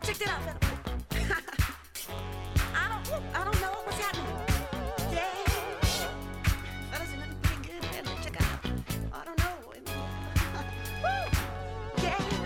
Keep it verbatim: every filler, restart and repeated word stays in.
Check that out, fella. I don't, I don't know what's happening. Yeah, fellas, it's looking pretty good. Man. Check it out. I don't know. Woo. Yeah.